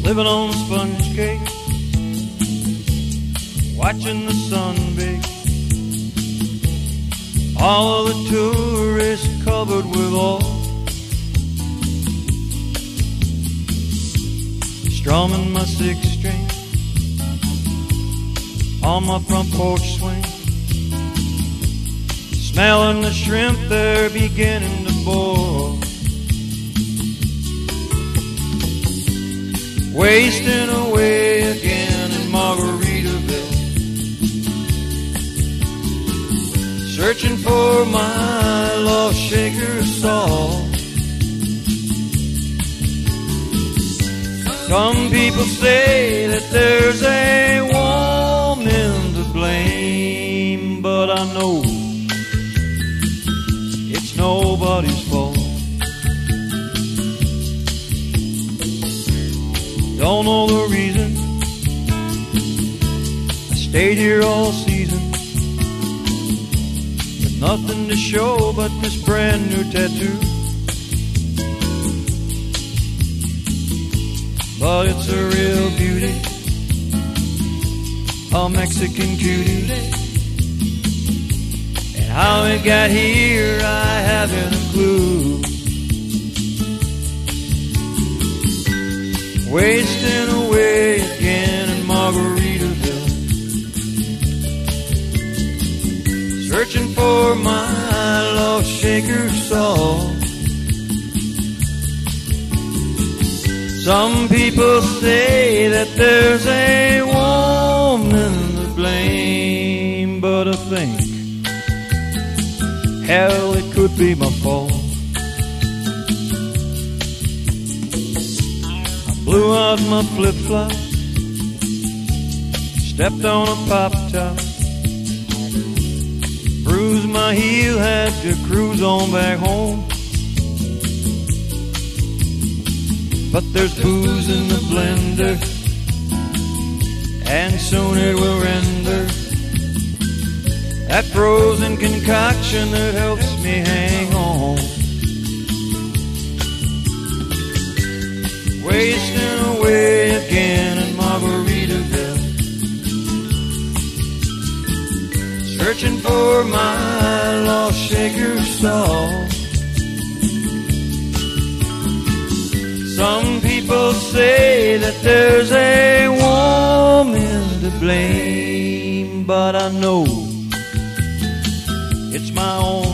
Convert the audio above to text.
living on sponge cake, watching the sun bake. All of the tourists covered with oil, strumming my six string on my front porch swing, smelling the shrimp they're beginning to boil, wasting away again in Margaritaville, searching for my lost shaker salt. Some people say that there's a woman to blame, but I know it's nobody's fault. Don't know the reason I stayed here all season, with nothing to show but this brand new tattoo. But it's a real beauty, a Mexican cutie, and how it got here I haven't a clue. Wasting away again in Margaritaville, searching for my lost shaker salt. Some people say that there's a woman to blame, but I think, hell, it could be my fault. I blew out my flip-flop, stepped on a pop-top, bruised my heel, had to cruise on back home. But there's booze in the blender, and soon it will render that frozen concoction that helps me hang on. Wasting away again in Margaritaville, searching for my lost shaker salt. Some people say that there's a woman to blame, but I know it's my own